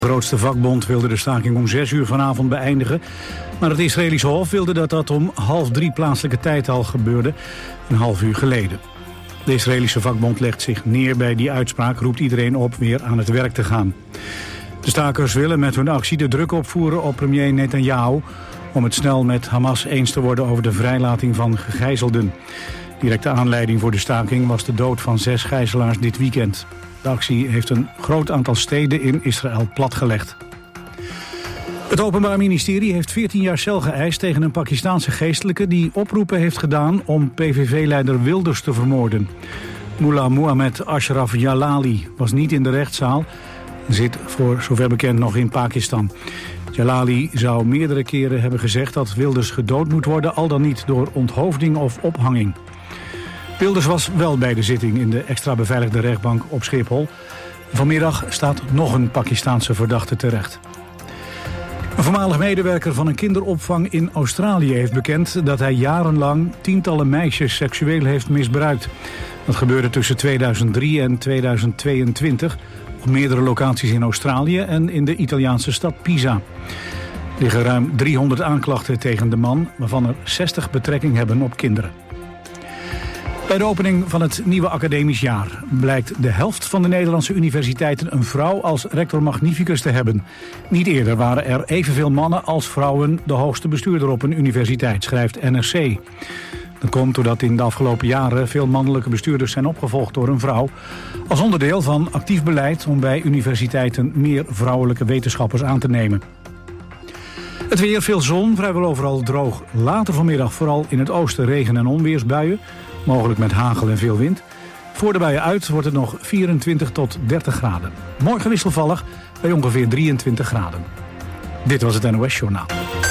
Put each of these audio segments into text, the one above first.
De grootste vakbond wilde de staking om 6 uur vanavond beëindigen. Maar het Israëlische Hof wilde dat dat om 2:30 plaatselijke tijd al gebeurde, een half uur geleden. De Israëlische vakbond legt zich neer bij die uitspraak, roept iedereen op weer aan het werk te gaan. De stakers willen met hun actie de druk opvoeren op premier Netanyahu om het snel met Hamas eens te worden over de vrijlating van gegijzelden. Directe aanleiding voor de staking was de dood van 6 gijzelaars dit weekend. De actie heeft een groot aantal steden in Israël platgelegd. Het Openbaar Ministerie heeft 14 jaar cel geëist tegen een Pakistaanse geestelijke die oproepen heeft gedaan om PVV-leider Wilders te vermoorden. Mullah Muhammad Ashraf Jalali was niet in de rechtszaal en zit voor zover bekend nog in Pakistan. Jalali zou meerdere keren hebben gezegd dat Wilders gedood moet worden, al dan niet door onthoofding of ophanging. Wilders was wel bij de zitting in de extra beveiligde rechtbank op Schiphol. Vanmiddag staat nog een Pakistaanse verdachte terecht. Een voormalig medewerker van een kinderopvang in Australië heeft bekend dat hij jarenlang tientallen meisjes seksueel heeft misbruikt. Dat gebeurde tussen 2003 en 2022 op meerdere locaties in Australië en in de Italiaanse stad Pisa. Er liggen ruim 300 aanklachten tegen de man, waarvan er 60 betrekking hebben op kinderen. Bij de opening van het nieuwe academisch jaar blijkt de helft van de Nederlandse universiteiten een vrouw als rector magnificus te hebben. Niet eerder waren er evenveel mannen als vrouwen de hoogste bestuurder op een universiteit, schrijft NRC. Dat komt doordat in de afgelopen jaren veel mannelijke bestuurders zijn opgevolgd door een vrouw, als onderdeel van actief beleid om bij universiteiten meer vrouwelijke wetenschappers aan te nemen. Het weer, veel zon, vrijwel overal droog. Later vanmiddag vooral in het oosten regen- en onweersbuien. Mogelijk met hagel en veel wind. Voor de buien uit wordt het nog 24 tot 30 graden. Morgen wisselvallig bij ongeveer 23 graden. Dit was het NOS Journaal.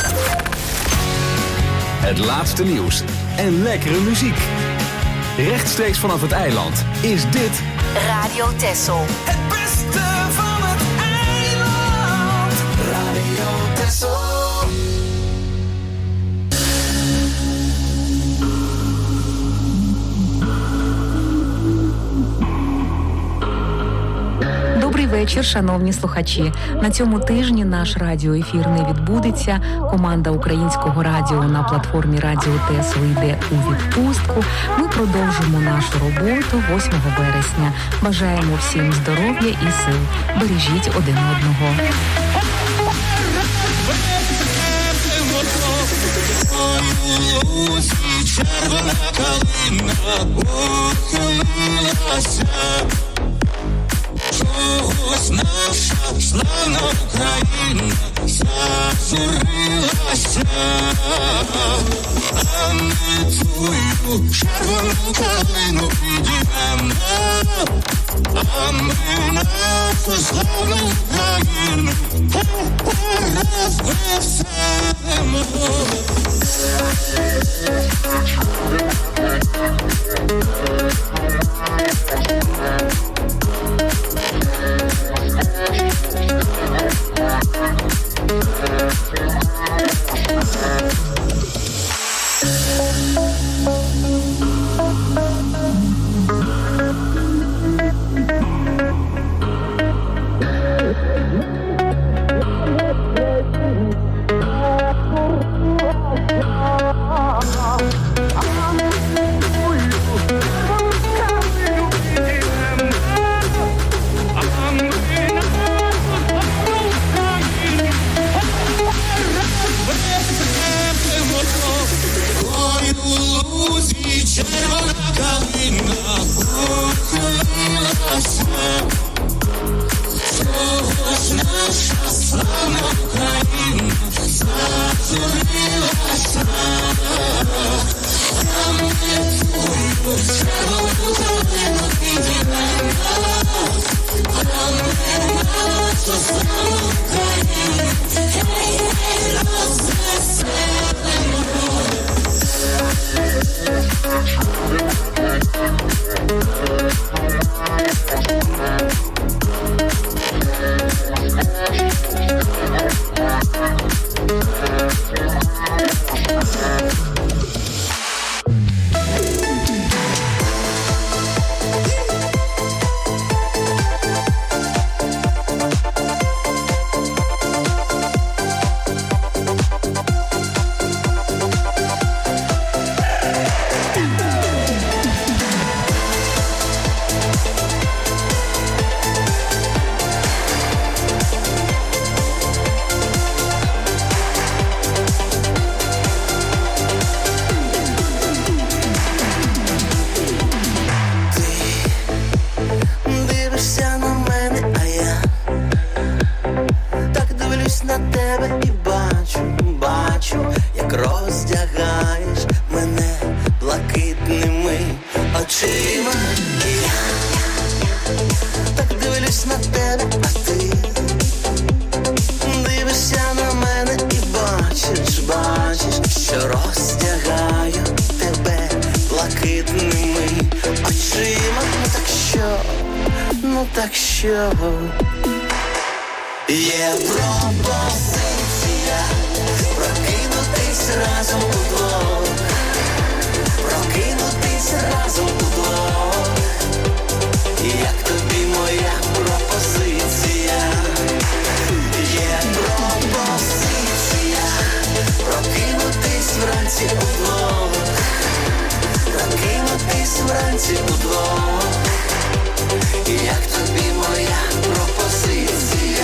Het laatste nieuws en lekkere muziek. Rechtstreeks vanaf het eiland is dit Radio Texel. Het beste van het eiland. Radio Texel. Добрий вечір, шановні слухачі. На цьому тижні наш радіоефір не відбудеться. Команда Українського радіо на платформі Радіо Тесо йде у відпустку. Ми продовжимо нашу роботу 8 вересня. Бажаємо всім здоров'я і сил. Бережіть один одного. Червона калина ухилилася. Чогось наша славна Україна зажурилася. А ми твою червону калину підіймемо. А ми нашу славну Україну розвеселимо. на тебе і бачу, як роздягаєш мене блакитними очима. І я так дивлюсь на тебе, а ти дивишся на мене і бачиш, що роздягаю тебе блакитними очима. Ну так що є пропозиція прокинутись разом удвох, прокинутись разом удвох. Як тобі моя пропозиція? Є пропозиція прокинутись вранці удвох, прокинутись вранці удвох. Як тобі моя пропозиція?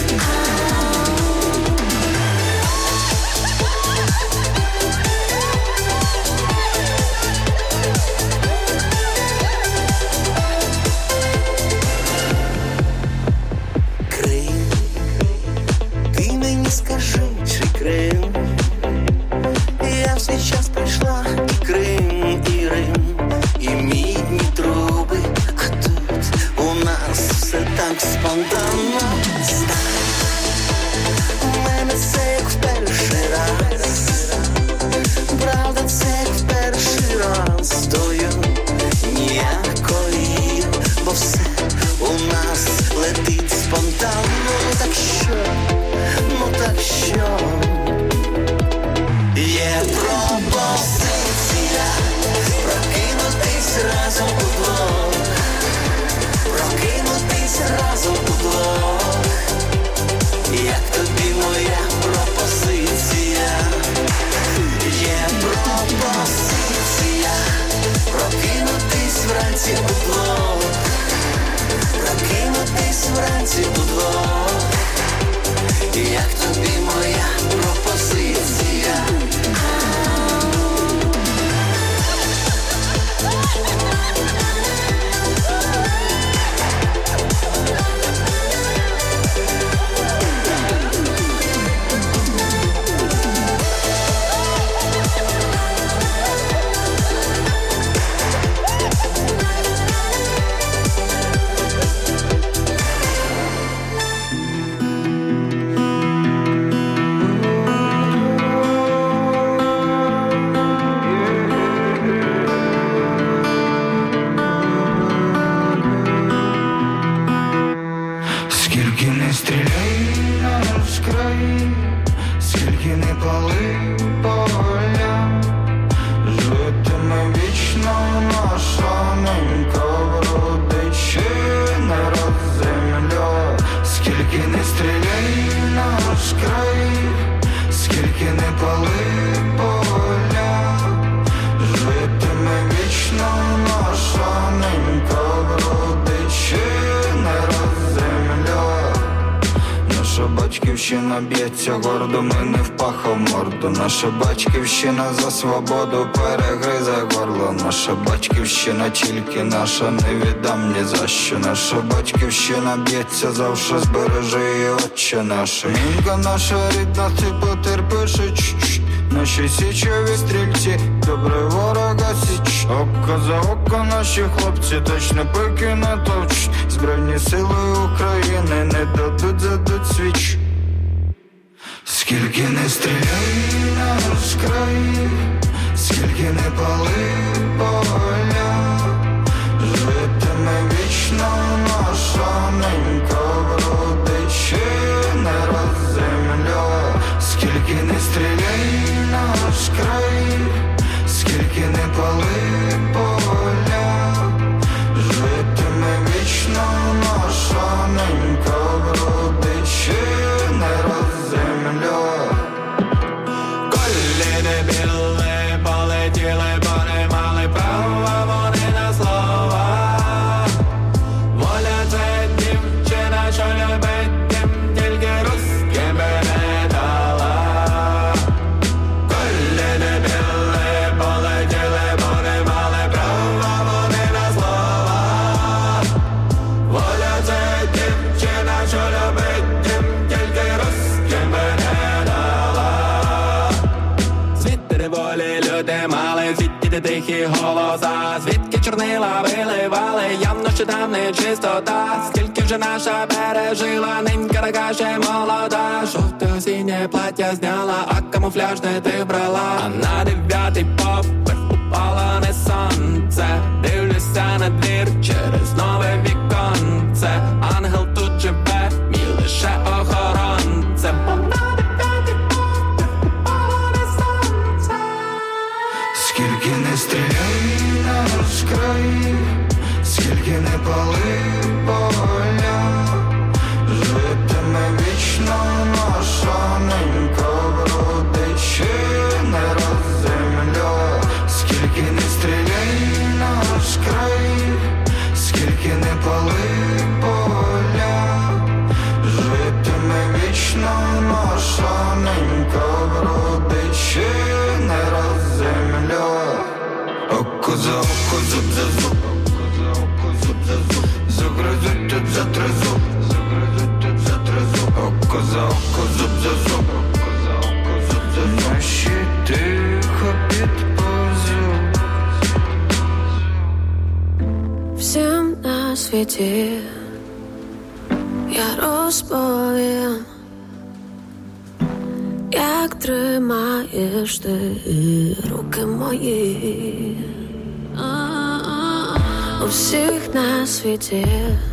Крим, ти мені скажи, чи Крим? Я в свій час прийшла і Крим, і Рим, і мідні труби, а тут у нас все так спонтанно. У мене це як в перший раз, правда це як в перший раз. Стою ніякої, бо все у нас летить спонтанно. Ну так що є пропозиція прокинутись разом удвох, прокинутись разом удвох. Як тобі моя пропозиція? Є пропозиція прокинутись вранці удвох, прокинутись вранці удвох. Як тобі моя пропозиція? Батьківщина б'ється гордо, ми не впахав морду. Наша батьківщина за свободу перегризе горло. Наша батьківщина тільки наша, не віддам ні за що. Наша батьківщина б'ється завше, збережи її, Отче наш. Мінка наша рідна, ти потерпиш, наші січові стрільці, добре ворога січ. Око за око наші хлопці точно пики натовчуть. Збройні сили України не дадуть, задуть свіч. Скільки не стріляй на наш край, скільки не пали поля, житиме вічно наша ненька вродичі не раз земля. Скільки не стріляй на наш край, скільки не пали поля, житиме вічно наша ненька вродичі не раз земля. Колі дебіли полетіли, бо не мали права сусіди тихі голоса, звідки чорнила виливали, явно що там не чистота. Скільки вже наша пережила, ненька така ще молода. Жовте осіннє плаття зняла, а камуфляж не ти брала. А на 9-й поверх упало не сонце. Дивлюся на двір через нове віконце. Ангел тут живе, мій лише охоронце. Скільки не стріляй на наш край, скільки не пали поля, житиме вічно наша ненька, вродить ще не раз земля. Скільки не стріляй на наш край, скільки не пали поля, житиме вічно наша ненька, вродить ще не раз земля. Око за око, зуб за зуб, загризуть тут за три зуб, око за око, зуб за зуб, наші тихо підповзу. Всім на світі я розповім, як тримаєш ти руки мої. У всіх на світі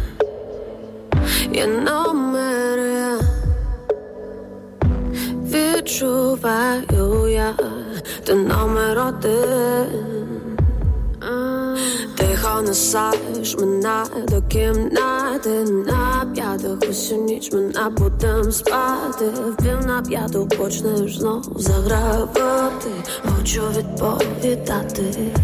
є номери, відчуваю я, ти номер один. Тихо несаєш мене до кімнати, на п'ятах усю ніч мене будем спати. В 4:30 почнеш знов загравати, хочу відповідати.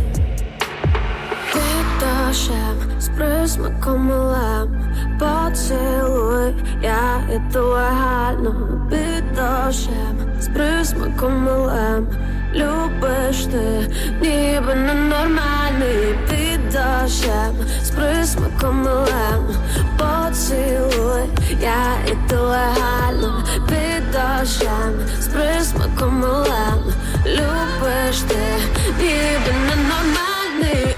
Під дощем з присмаком милем, поцілуй, я іду легально. Під дощем з присмаком милем, любиш ти, ніби ненормальний. Під дощем з присмаком милем, поцілуй, я іду легально. Під дощем з присмаком милем, любиш ти, ніби ненормальний.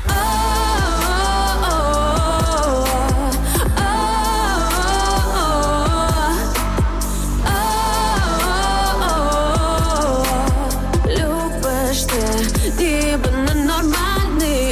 Ніби ненормальний.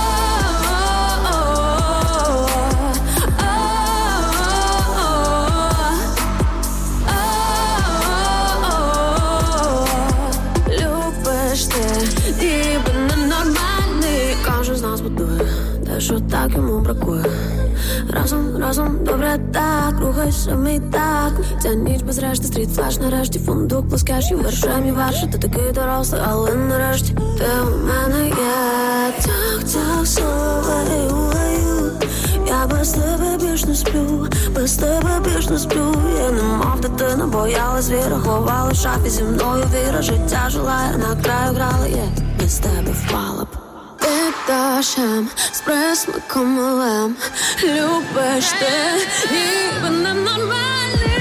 Любиш ти, ніби ненормальний. Кожен з нас будує те, що так йому бракує. Разом, добре так, рухайся мій так. Ця ніч без решти, стріт-флеш нарешті, фундук плескеш і вершем і верши. Ти такий дорослий, але нарешті ти у мене є. Так, соловею, я без тебе більш не сплю, без тебе більш не сплю. Я немов дитина, боялась віра, ховала в шафі зі мною віра. Життя жила, я на краю грала, я без тебе впала б. Під дощем з присмаком милем, любиш ти, ніби ненормальний.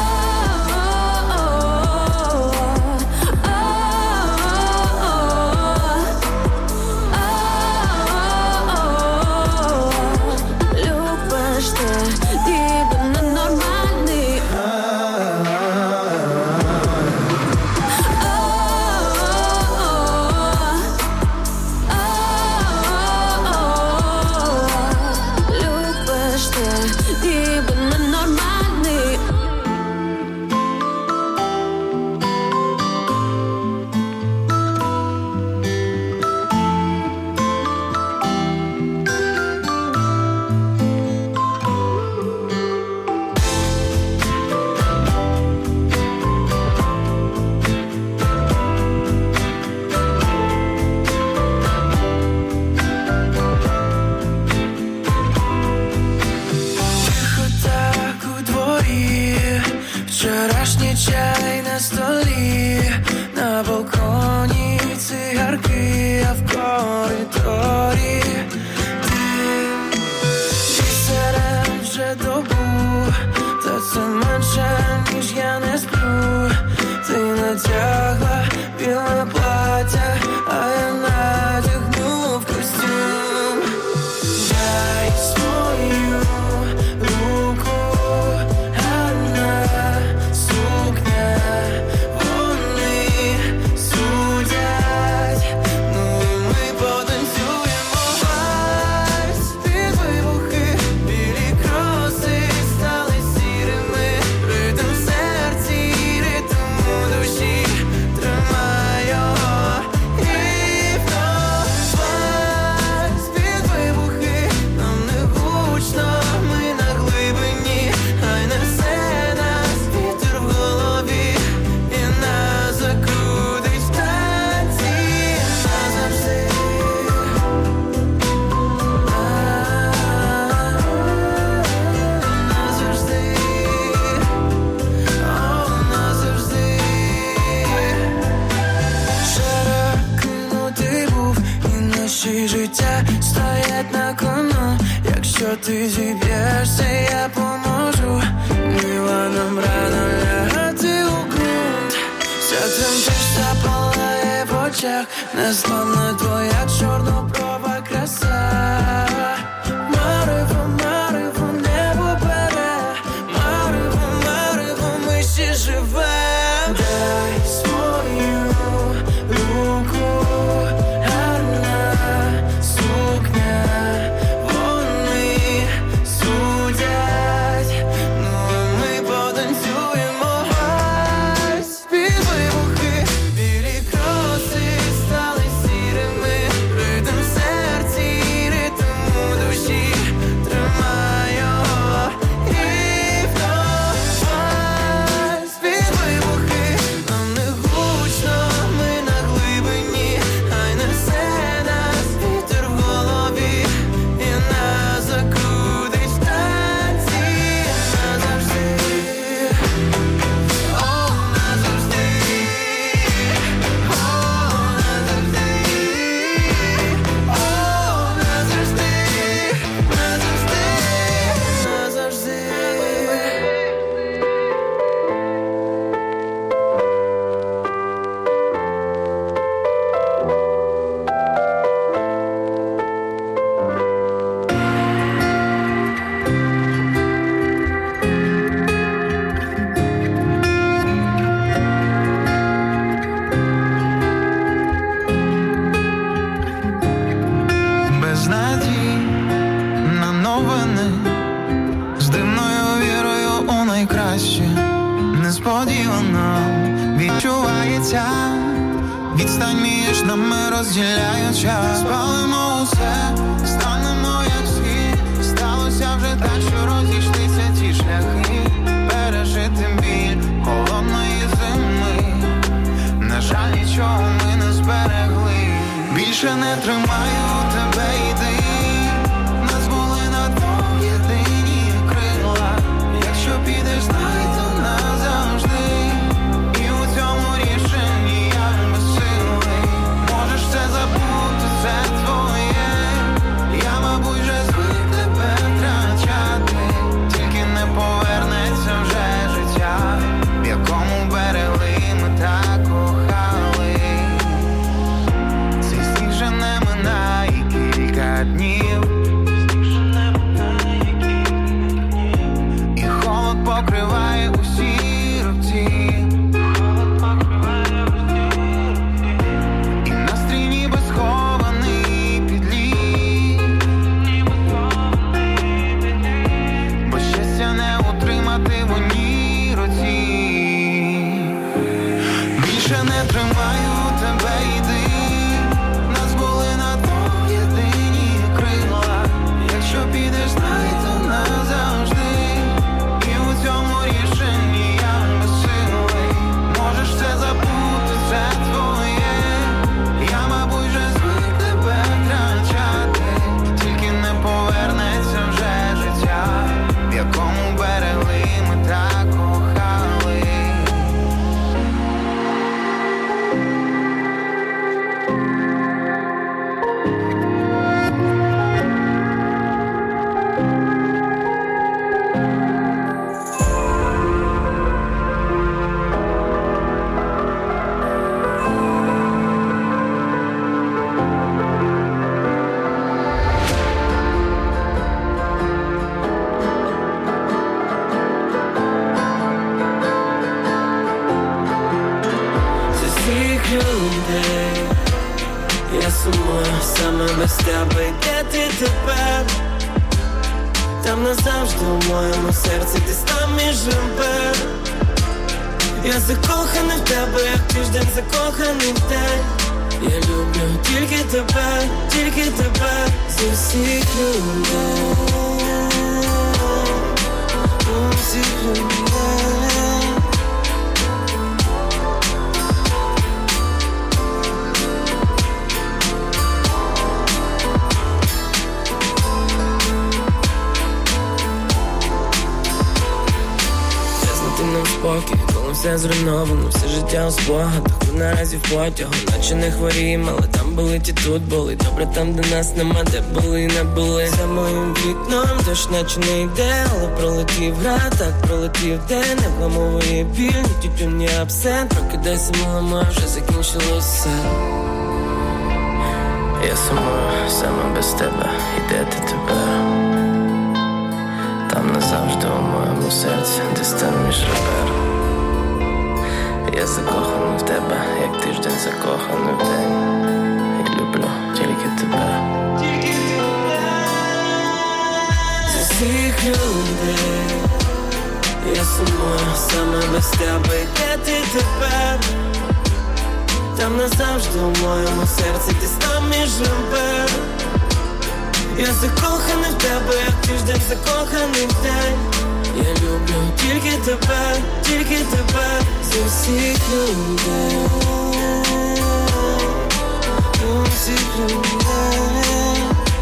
Любиш ти, ніби ненормальний. Ніби ненормальний. Вчорашній чай на столі, на балконі цигарки, а в коридорі ти серед вже добу, та це менше, ніж я не сплю. Ти натягла біле плаття, а я натягну життя стоять на кону. Якщо ти зіб'єшся, я поможу. Мила, нам рано лягати у ґрунт. Вся тремтишся палає в очах, незламна твоя чорноброва краса. Марево, марево, небо бере. Марево, марево, ми ще живем. Дай свою руку, гарна сукня. Вони судять, ну ми потанцюємо. Під вибухи, білі кроси стали сірими. Ритм в серці, ритм у душі. Тримай його і вдавай. Під вибухи, нам не гучно, ми на глибині. Хай несе нас вітер в голові і нас закрутить в танці назавжди. О, назавжди. О, назавжди. О, назавжди. Назавжди. Назавжди. Без надій на новини, з дивною вірою у найкраще. Несподівано відчувається відстань між нами розділяє час. Спалимо усе, станемо як схід. Сталося вже так, що розійшлися ті шляхи. Пережити біль холодної зими. На жаль, нічого ми не зберегли. Більше не тримаю тебе, йди. Нас були на двох єдині крила. Якщо підеш, знай, то назавжди. І у цьому рішенні я безсилий. Можеш все забути, це твоє. Я, мабуть, вже звик тебе втрачати. Тільки не повернеться вже життя, в якому берегли ми так кохали. Цей сніг вже не минає кілька днів. І холод покриває усі руці. І настрій ніби схований під лід. Бо щастя не утримати в одній руці. Більше не тримаю тебе, йди. Нас були на двох єдині крила. Якщо підеш, знай, то назавжди. І у цьому рішенні я безсилий. Можеш все забути, це твоє. Я, мабуть, вже звик тебе втрачати. Тільки не повернеться вже життя, в якому берегли ми так кохали. З усіх людей я сумую саме без тебе. І де ти тепер? Там назавжди у моєму серці, десь там між ребер. Я закоханий в тебе, як тиждень закоханий в день. Я люблю тільки тебе, з усіх людей. У всіх людей. Чесно, ти не в спокій, коли все зруйновано, все життя у спогадах. Ми наразі в потягу, наче не хворіємо, але там болить і тут болить. Добре там, де нас нема, де були і не були. За моїм вікном дощ наче не йде, але пролетів град, так пролетів день. Не вламовує біль, ні тютюн, ні абсент. Прокидайся, мила моя, вже закінчилось все. Я сумую саме без тебе, і де ти тепер? Там назавжди у моєму серці, десь там між ребер. Я закоханий в тебе, як тиждень закоханий в день. І люблю тільки тебе. З усіх людей я сумую саме без тебе, і де ти тепер? Там назавжди у моєму серці, десь там між ребер. Я закоханий в тебе, як тиждень закоханий в день. Я люблю тільки тебе, з усіх людей, з усіх людей.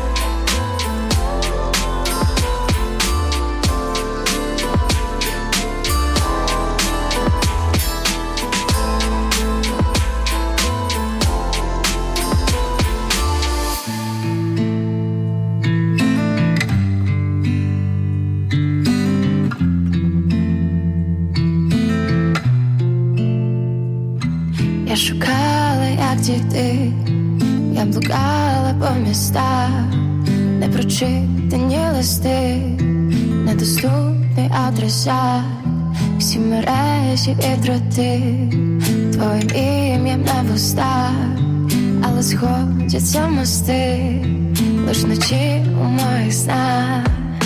Я шукала, як дійти, я блукала по містах, непрочитані листи, недоступний адресат, всі мережі і дроти, твоїм ім'ям на вустах, але сходяться мости, лиш вночі у моїх снах.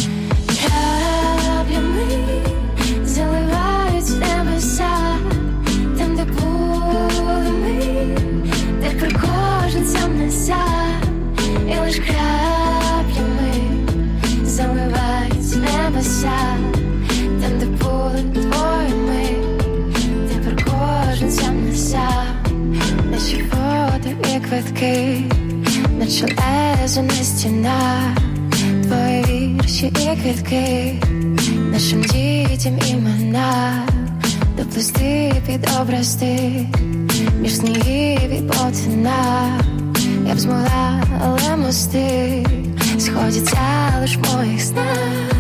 Краплями заливають небеса, там, де були ми, де про кожен сам не сам, і лиш краплями заливають небеса, там, де були твої ми, де про кожен сам не сам, наші фото і квитки, наче лезо на стінах, твої вірші і квитки, нашим дітям імена, доплести під образти, між снігів і потина. Я б змогла, але мости сходяться лиш в моїх снах.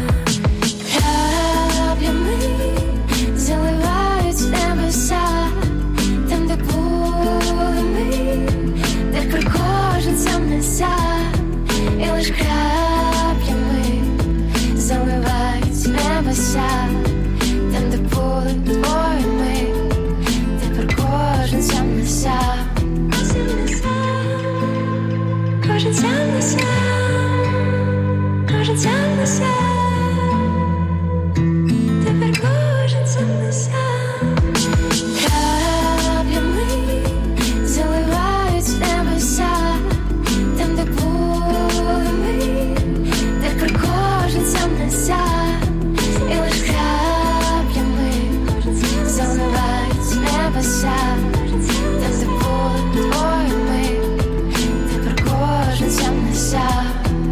Краплями заливають небеса, там, де були ми, де про кожен сам не сам, і лиш краплями заливають небеса, там, де були твої ми, де про кожен сам не сам. Кожен сам не сам, кожен сам не сам, тепер кожен сам не сам. Краплями заливають небеса, там, де були ми, де про кожен сам не сам, і лиш краплями заливають небеса, там, де були твої ми, де про кожен сам не сам.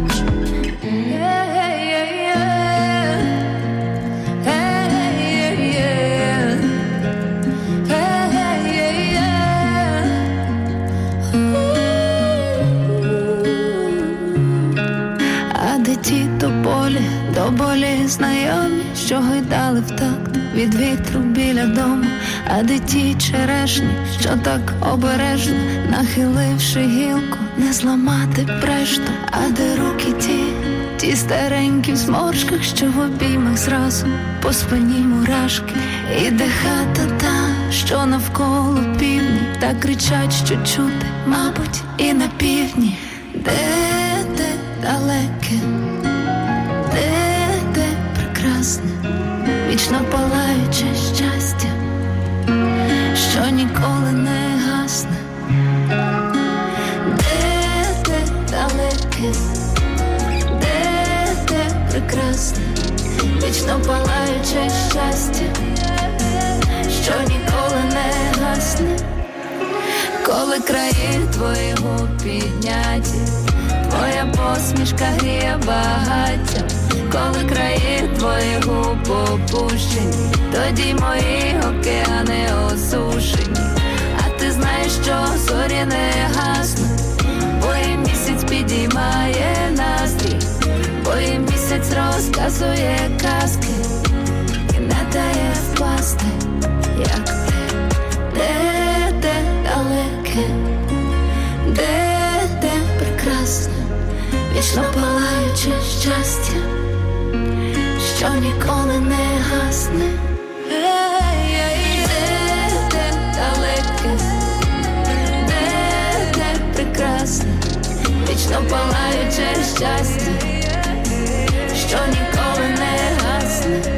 А де ті тополі, до болі знайомі, що гойдали в такт від вітру біля дому, а де ті черешні, що так обережно, нахиливши гілку, не зламати прешту, а де руки ті старенькі в зморшках, що в обіймах зразу по спині мурашки, і де хата та, що навколо півдні, так кричать, що чути, мабуть, і на півдні. Де далеке, де прекрасне, вічно палаюче щастя, що ніколи не гасне. Де далеке, де прекрасне, вічно палаюче щастя, що ніколи не гасне. Коли краї твої губ підняті, твоя посмішка гріє багаття. Коли краї твоїх губ опущені, тоді мої океани осушені. А ти знаєш, що зорі не гаснуть, бо і місяць підіймає настрій, бо і місяць розказує казки і не дає впасти, як ти. Де далеке, де прекрасне, вічно палаюче щастя, що ніколи не гасне. Де далеке, де прекрасне, вічно палаюче щастя, що ніколи не гасне.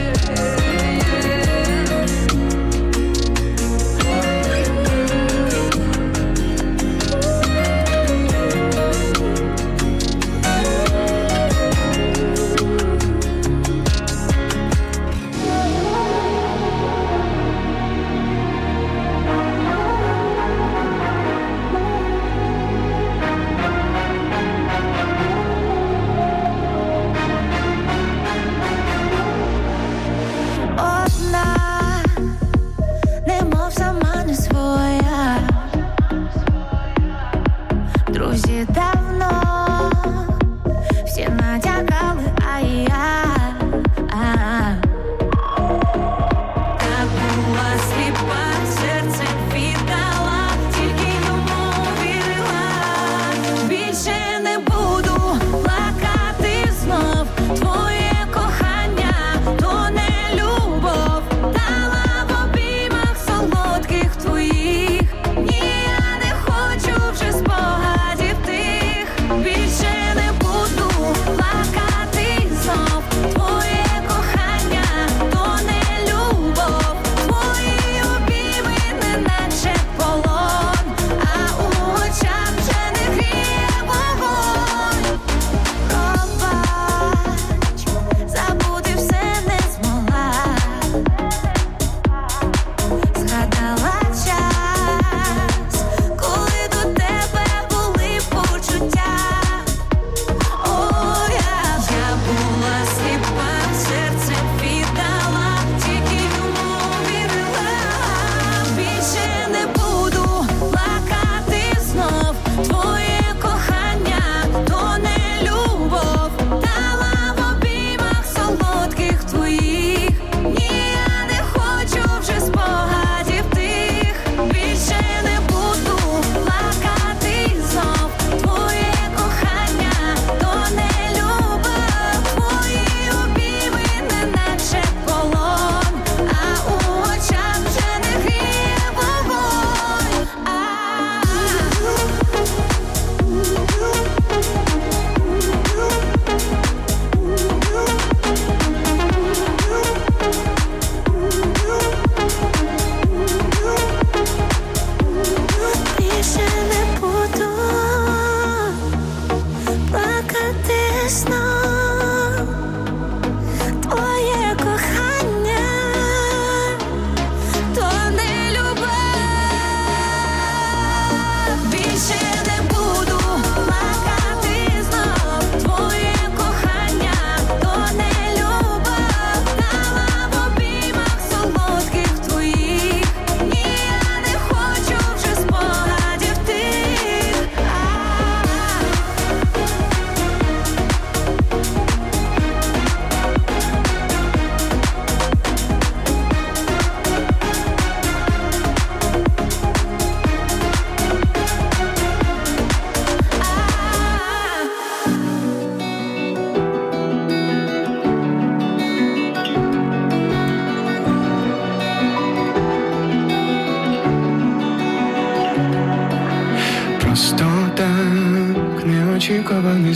неочікуваний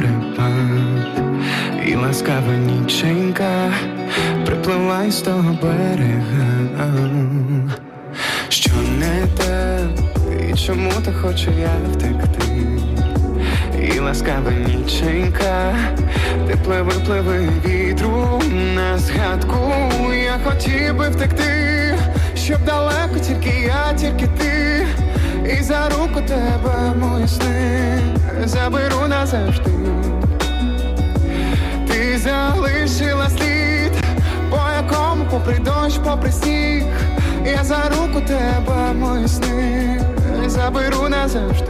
зорепад, і ласкава ніченька приплила із того берега. Що не так, і чому так хочу я втекти? І ласкава ніченька, ти пливи вітру на згадку. Я хотів би втекти, щоб далеко тільки я, тільки ти, і за руку тебе мої сни. заберу назавжди. Ти залишила слід, по якому попри дощ, попри сніг, я за руку тебе, мої сни, заберу назавжди.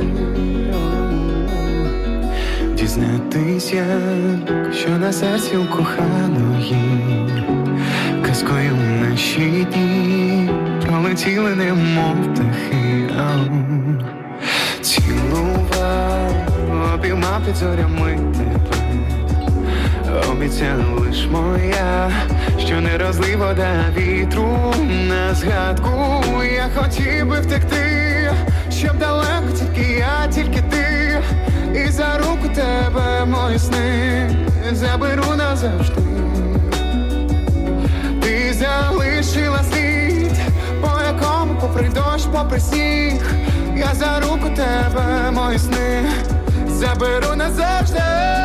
Дізнатись, як що на серці у коханої, казкою наші дні пролетіли немов птахи. Цілував, обіймав під зорями тебе, обіцяла лиш моя, що не розлий вода вітру на згадку. Я хотів би втекти, щоб далеко тільки я, тільки ти, і за руку тебе, мої сни, заберу назавжди. Ти залишила слід, по якому попри дощ, попри сніг, я за руку тебе, мої сни, заберу назавжди.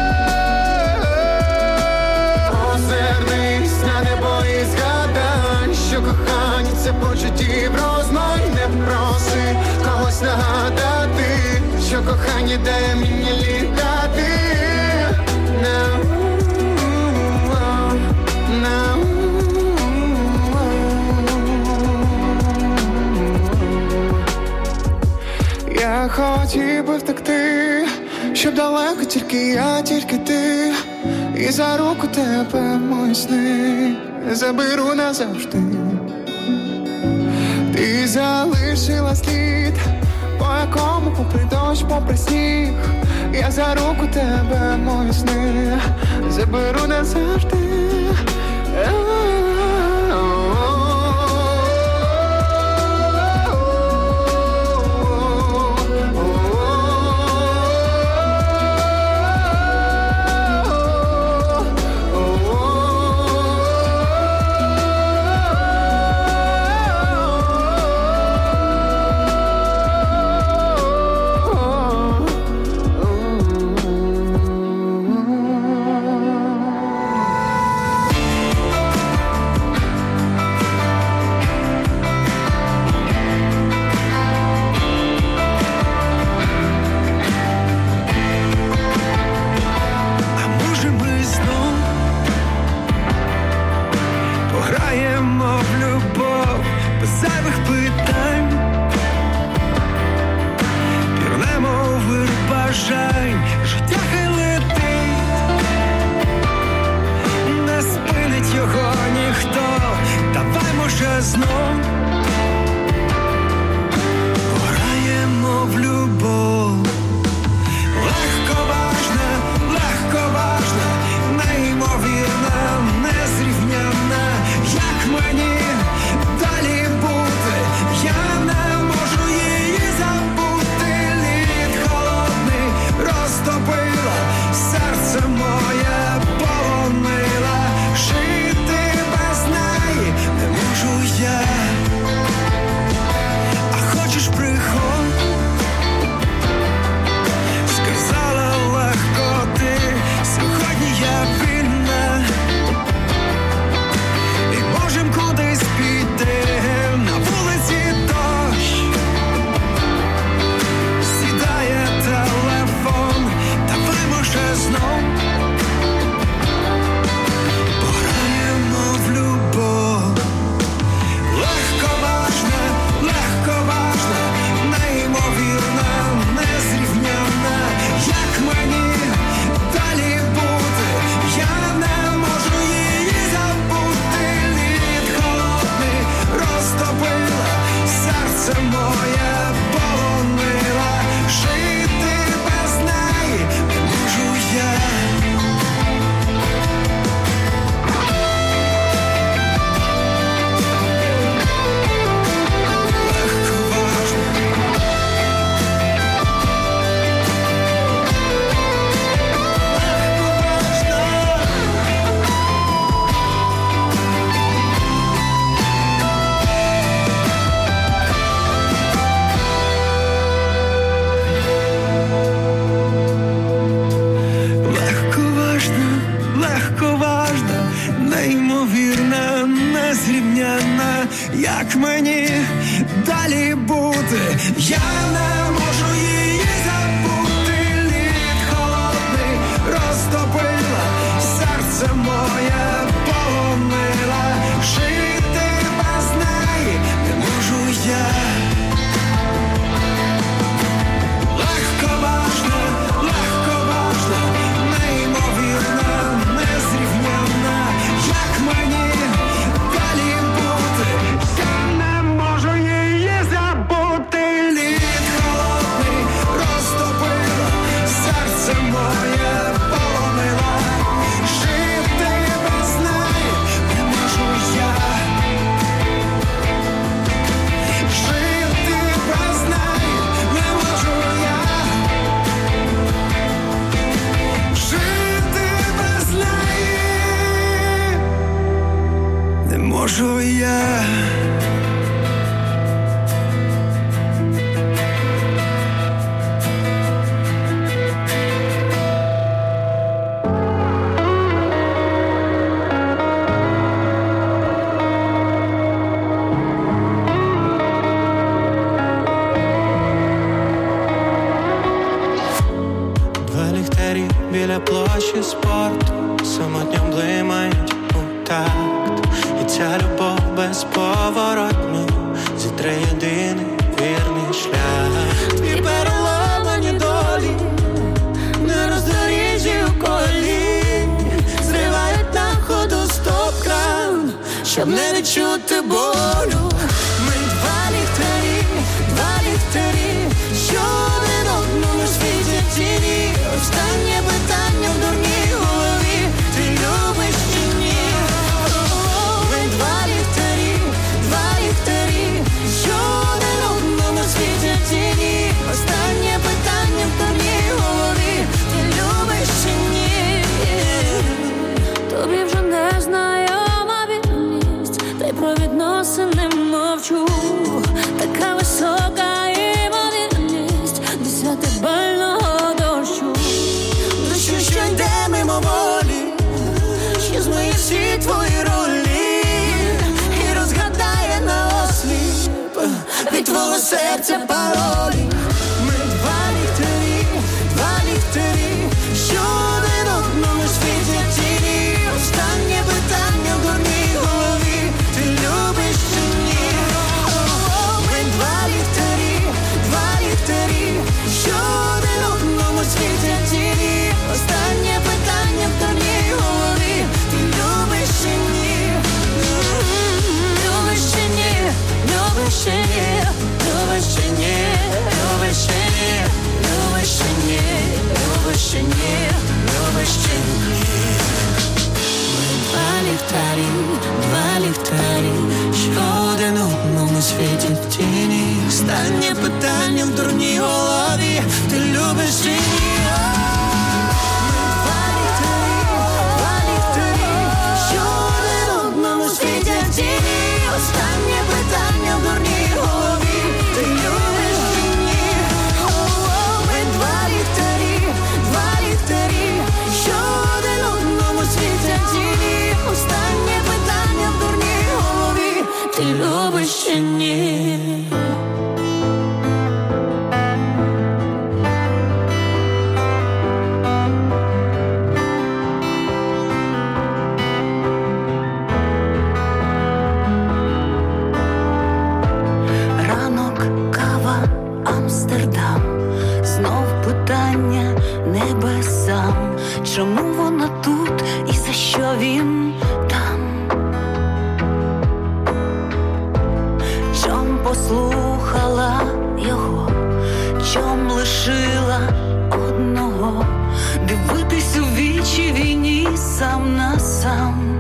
Озирнись на небо і згадай, що кохання — це почуттів розмай. Не проси когось нагадати, що кохання дає мені літати. Я хотів би втекти, щоб далеко тільки я, тільки ти, і за руку тебе, мої сни, заберу назавжди. Ти залишила слід, по якому попри дощ, попри сніг, я за руку тебе, мої сни, заберу назавжди. як мені далі бути, я не можу її забути. серце моє полонила, жити без неї не можу я. Легковажна, неймовірна, незрівнянна, як мені далі бути, я не можу її забути. Лід холодний розтопив, серце моє полонила, жити без неї не можу я. Жити без неї не можу я. Жити без неї не можу я. Два ліхтарі біля площі спорту самотньо блимають у такт. І ця любов безповоротно зітре єдиний вірний шлях. Дві переламані долі на роздоріжжі у колі зривають на ходу стоп-кран, щоб не відчути болю. Ми два ліхтарі, що один одному світять тіні. Останнє питання в дурній голові, ти любиш чи ні? Ми два ліхтарі, що один одному світять тіні. Останнє питання в дурній голові, ти любиш чи ні? Тобі вже не знайома вірність, та й про відносини мовчу. Така висока ймовірність десятибального дощу. Дощу, що йде мимоволі, що змиє всі твої ролі і розгадає наосліп від твого серця паролі. Ми два ліхтарі, що один одному світять тіні. Останнє питання в дурній голові, ти любиш чи ні? Ми два ліхтарі, що один одному світять тіні. Останнє питання в дурній голові, ти любиш чи ні? Любиш чи ні? Любиш чи ні? Любиш чи ні? Любиш чи ні? Любиш чи ні? Любиш чи ні? Любиш чи ні? Ми два ліхтарі, що один одному світять тіні. Останнє питання в дурній голові, ти любиш чи ні? Два ліхтарі, що один одному світять тіні. Останнє питання в дурній голові, ти любиш чи ні? Ми два ліхтарі, що один одному світять тіні. Останнє питання в дурній голові, ти любиш чи ні? Ранок, кава, Амстердам. Знов питання небесам. Чому вона тут і за що він там? Чом послухала його, чом лишила одного дивитись у вічі війні сам на сам.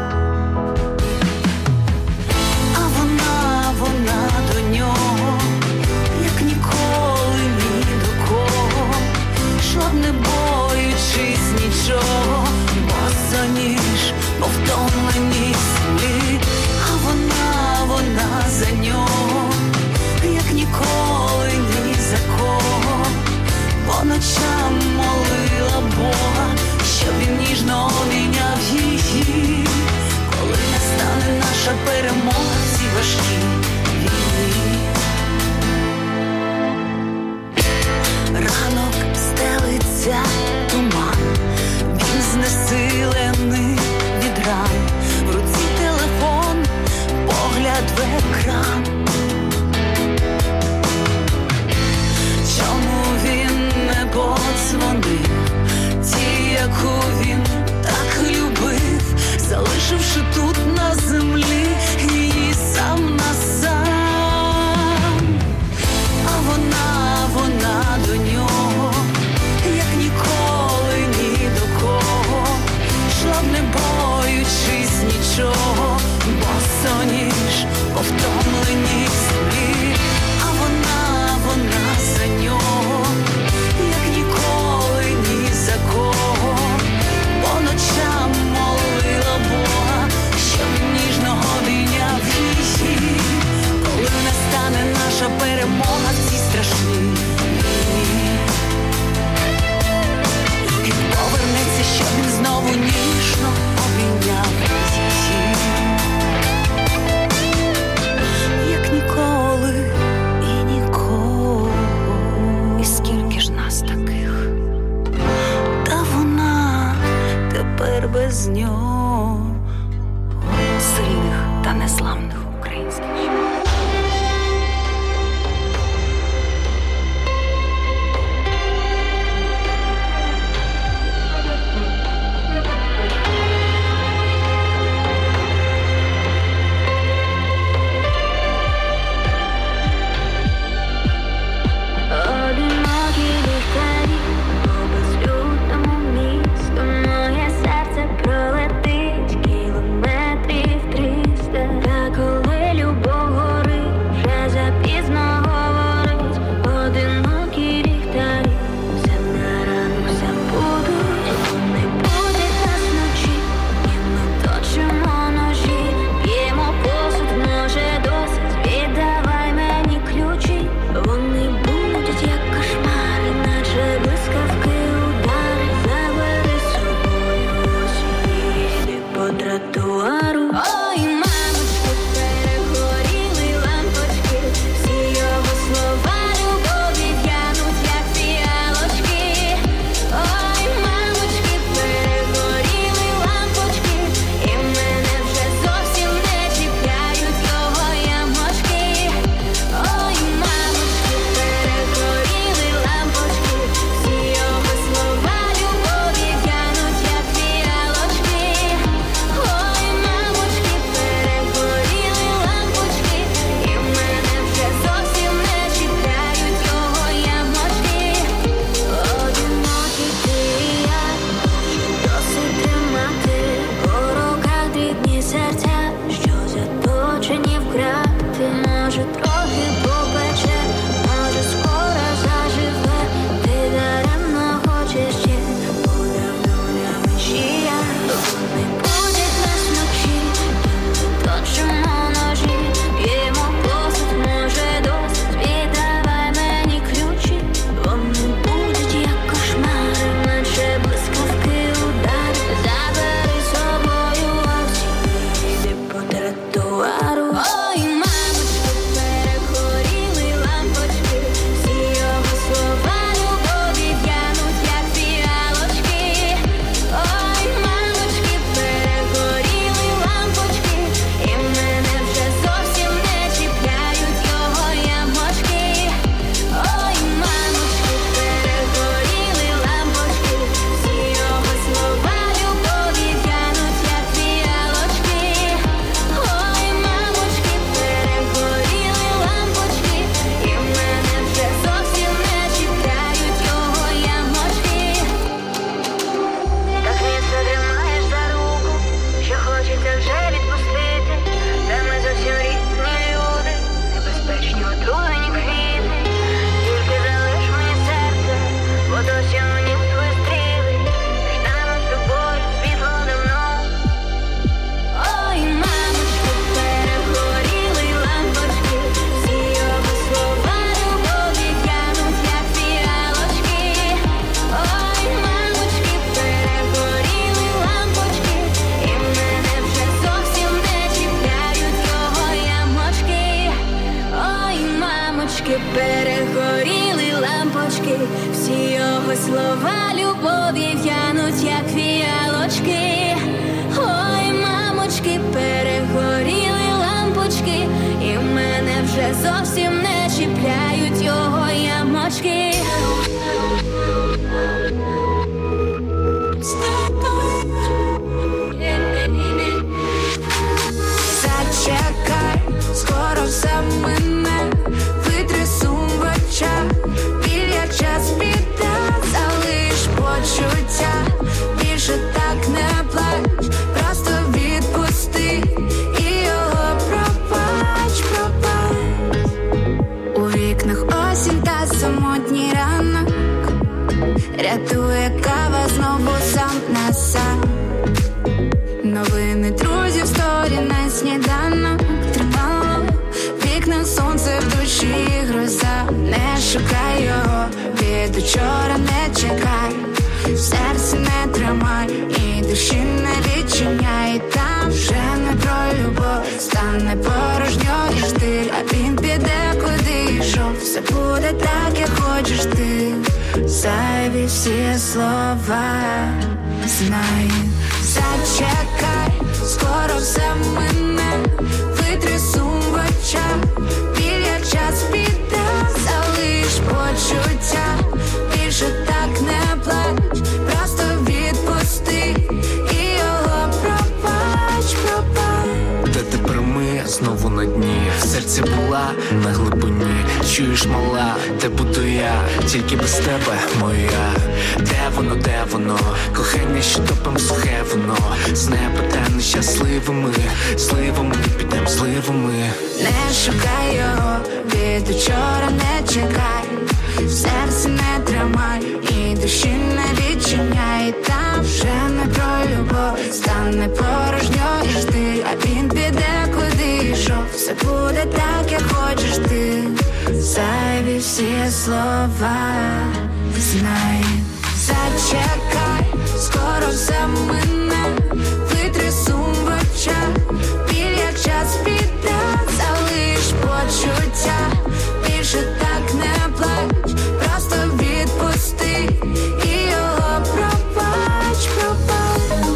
А вона до нього, як ніколи ні до кого, йшла б не боючись нічого, босоніж по втомленій землі. А вона за нього, як ніколи ні за кого, по ночам молила Бога, щоб він ніжно обійняв її, мамочки, перегоріли лампочки, всі його слова любові в'януть, як фіалочки. Ой, мамочки, перегоріли лампочки, і мене вже зовсім не чіпляють його ямочки. Зачекай, скоро все мине, витри сум в очах, білля час піде, залиш почуття, більше так не плач, просто відпусти і його пробач, пробач. У вікнах осінь та самотній ранок, рятує кава знову сам на сам. Новини друзів, сторі на сніданок, тримало вікна, сонце в душі, гроза. Не шукай його, від учора не чекай, в серці не тримай, і душі не відчиняй. Там вже не про любов, стане порожньою штиль, а він піде, куди йшов. Все буде так, як хочеш ти, зайві всі слова знай. Зачекай, скоро все мине, витри сум в очах, білля час піде, залиш почуття, більше так не плач, просто відпусти і його пробач, пробач. Де тепер ми знову на дні, в серці була на глибині. Чуєш, мала, де буду я, тільки без тебе, моя. Де воно, кохання, що топим сухе воно, з неба та нещасливими, зливами, підем зливами. Не шукай його, від учора не чекай, в серці не тримай, і душі не відчиняй. Там вже не про любов, стане порожньою штиль, а він піде, куди йшов. Все буде так, як хочеш ти, зайві всі слова знай. Зачекай, скоро все мине, витри сум в очах, білля час піде, залиш почуття, більше так не плач, просто відпусти і його пробач, пробач.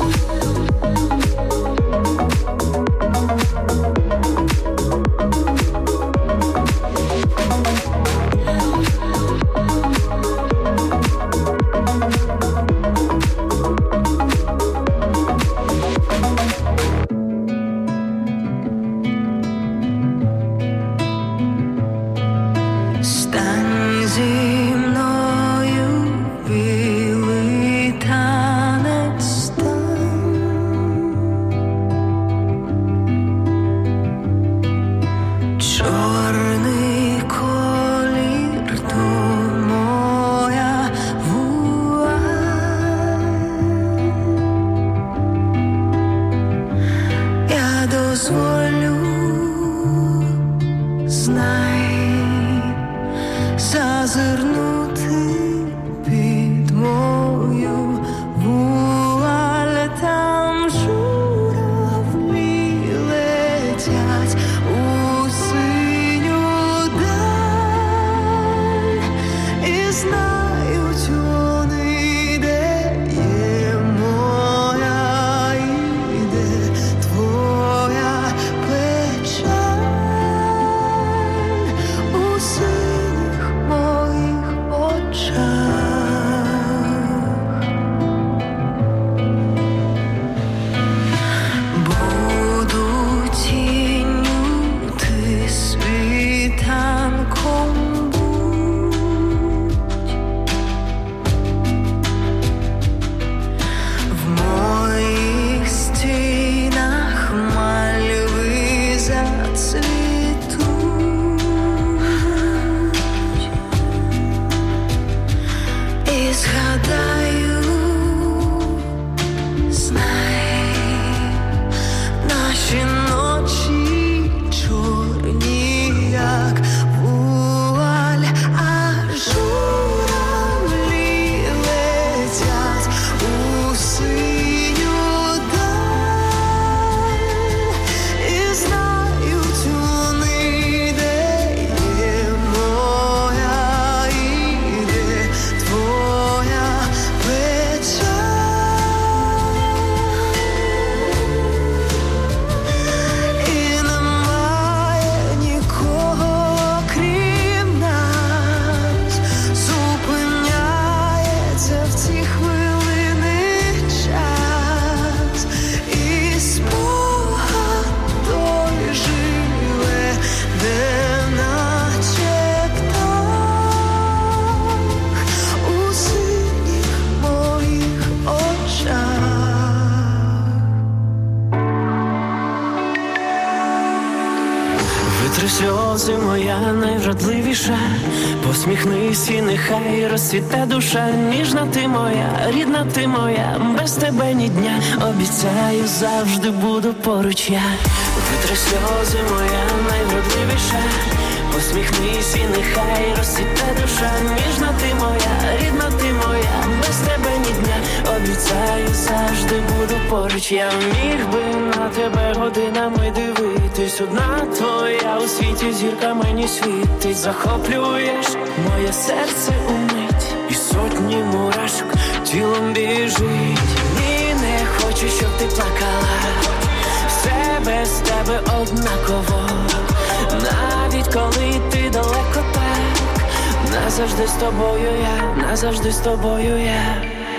Моїх очах найвродливіша. Посміхнись і нехай розцвіте душа. Ніжна ти моя, рідна ти моя, без тебе ні дня. Обіцяю, завжди буду поруч я. Витри сльози, моя найвродливіша. Посміхнись і нехай розцвіте душа. Ніжна ти моя, рідна ти моя, без тебе ні дня. Обіцяю, завжди буду поруч я. Міг би на тебе годинами дивитись. Одна твоя у світі зірка мені світить. Захоплюєш моє серце умить, і сотні мурашок тілом біжить. Ні, не хочу, щоб ти плакала. Все без тебе однаково. Навіть коли ти далеко так, назавжди з тобою я, назавжди з тобою я.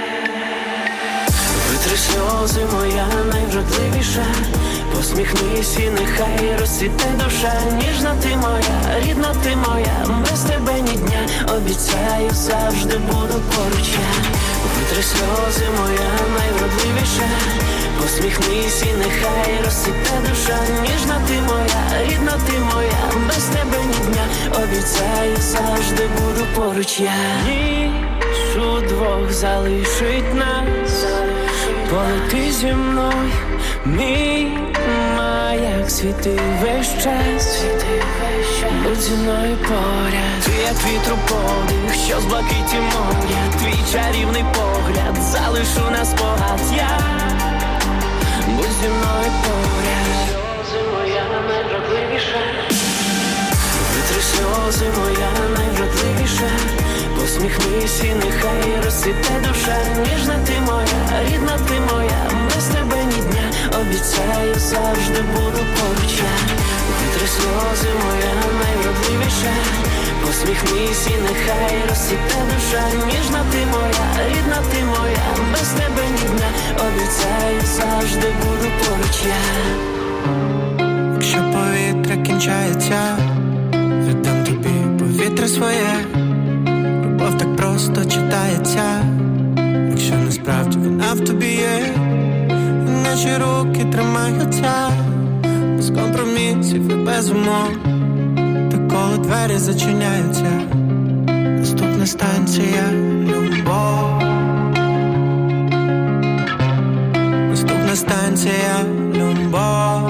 Витри сльози, моя найвродливіша. Посміхнись і нехай розцвіте душа. Ніжна ти моя, рідна ти моя, без тебе ні дня. Обіцяю, завжди буду поруч я. Витри сльози, моя найвродливіша. Посміхнись і нехай розцвіте душа. Ніжна ти моя, рідна ти моя, без тебе ні дня. Обіцяю, завжди буду поруч я. Ніч удвох залишить нас. Полети зі мною, мій маяк, світи весь час. Будь зі мною поряд. Ти як вітру подих, що з блакиті моря. Твій чарівний погляд залишу на спогад я. Будь зі мною поряд. Сльози, моя найвродливіша. Витри сльози, моя найвродливіша. Посміхнись і нехай розцвіте душа. Ніжна ти моя, рідна ти моя, без тебе ні дня. Обіцяю, завжди буду поруч я. Витри сльози, моя найвродливіша. Посміхнись і нехай розцвіте душа. Ніжна ти моя, рідна ти моя, без тебе ні дня. Обіцяю, завжди буду поруч я. Якщо повітря кінчається, віддам тобі повітря своє. Любов так просто читається, якщо насправді вона в тобі є. І наші руки тримаються, без компромісів і без умов. Та коли двері зачиняються, наступна станція – любов. Наступна станція – любов.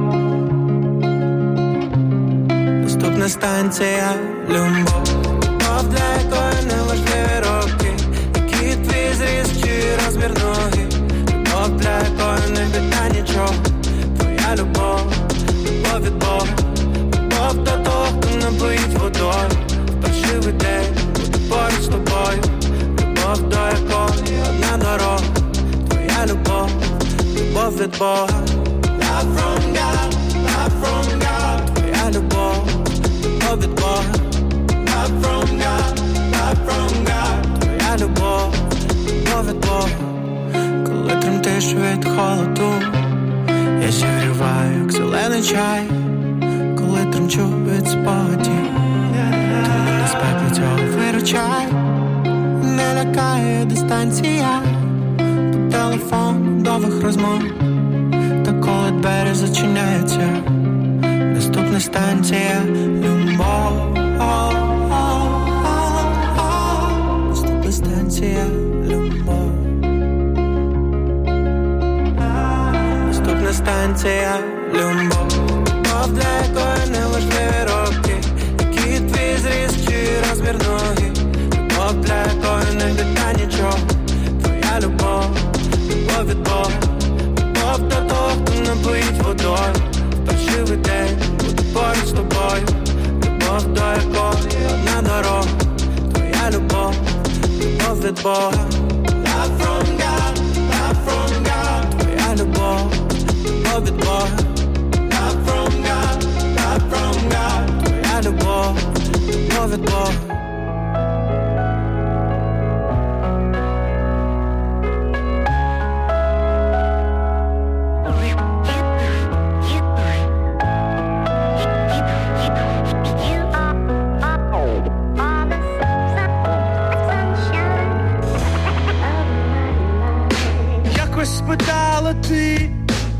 Наступна станція – любов. Любов, для якої не важливі роки, який твій зріст чи розмір ноги. Любов, для якої не біда нічого. Твоя любов, любов від Бога. Любов до того, хто напоїть водою. В паршивий день буду поруч з тобою. Любов, до якої одна дорога. Твоя любов, любов від Бога. Love from God, love from God. Твоя любов, любов від Бога. Love from God, love from God. Твоя любов, любов від Бога. Коли тремтиш від холоду, я зігріваю, як зелений чай. Коли тремчу від спогадів, то мене спекло цього виручай. Не лякає дистанція, по телефону довгих розмов. Та коли двері зачиняються, наступна станція – любов. Наступна станція – любов. Наступна станція – любов. Любов, для якої не важливі роки, який твій зріст чи розмір ноги. Любов, для якої не біда нічого. Твоя любов, любов від Бога. Любов до того, хто напоїть водою. В паршивий день буду поруч з тобою. Любов, до якої одна дорога. Твоя любов, любов від Бога. Love from God, love from God. Твоя любов, любов від Бога. Love from God, love from God. Твоя любов, любов від Бога. Спитала ти,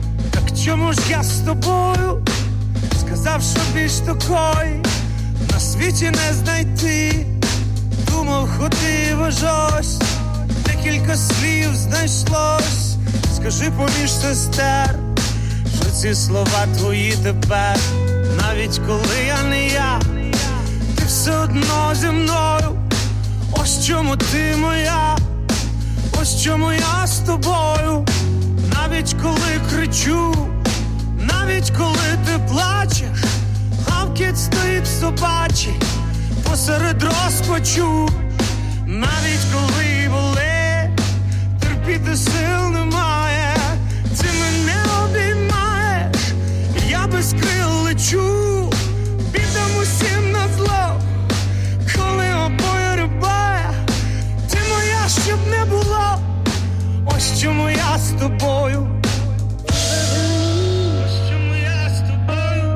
так чому ж я з тобою? Сказав, що більш такої нас світі не знайти. Думав, ходив аж ось, декілька слів знайшлось. Скажи поміж сестер, що ці слова твої тепер. Навіть коли я не я, ти все одно зі мною. Ось чому ти моя, ось чому я з тобою. Навіть коли кричу, навіть коли ти плачеш, гавкіт стоїть собачий посеред розпачу. Навіть коли болить, терпіти сил немає. Ти мене обіймаєш, я без крил лечу. Бідам усім на зло, коли обоє рибає. Ти моя, щоб не було, ось чому я з тобою. Ось чому я з тобою.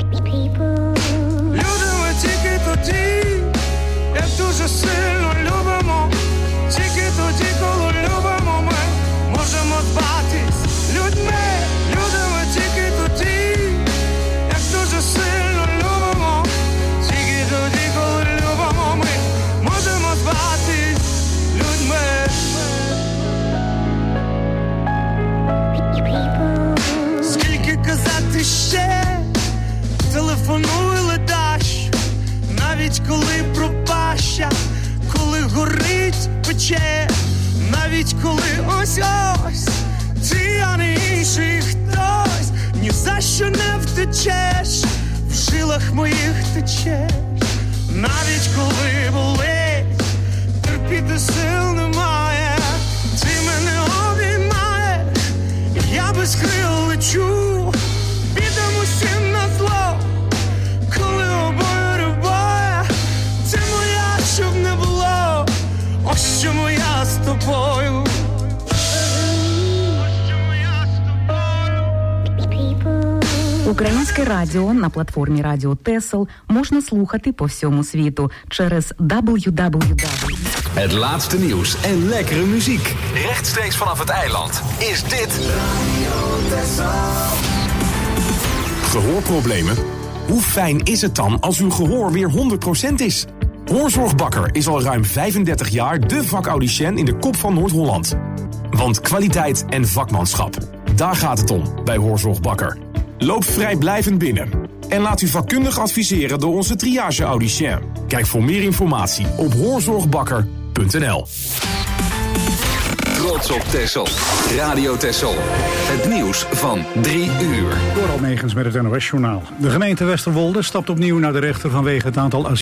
Любимо тільки тоді, як дуже сильно любимо. Тільки тоді, коли любимо, ми можемо зватись людьми. Любимо тільки тоді, як дуже сильно любимо. Тільки тоді, коли любимо, ми можемо зватись людьми. Скільки казати ще, телефонуй ледаш. Навіть коли пропаща, коли горить пече. Навіть коли ось-ось, ти, а не інший хтось. Ні за що не втечеш, в жилах моїх течеш. Навіть коли болить, терпіти сил немає. Ти мене обіймаєш, я без крил лечу. Бідам усім на зло, коли обоє рибає. Ти моя, щоб не було, ось чому я з тобою. Українське радіо на платформі Радіо Тесл можна слухати по всьому світу через www. Het laatste nieuws en lekkere muziek. Rechtstreeks vanaf het eiland is dit Gehoorproblemen? Hoe fijn is het dan als uw gehoor weer 100% is? Hoorzorg Bakker is al ruim 35 jaar de vakaudiënt in de kop van Noord-Holland. Want kwaliteit en vakmanschap, daar gaat het om bij Hoorzorg Bakker. Loop vrijblijvend binnen en laat u vakkundig adviseren door onze triage-audicien. Kijk voor meer informatie op hoorzorgbakker.nl. Trots op Texel. Radio Texel. Het nieuws van 3 uur. Door Almegens met het NOS-journaal. De gemeente Westerwolde stapt opnieuw naar de rechter vanwege het aantal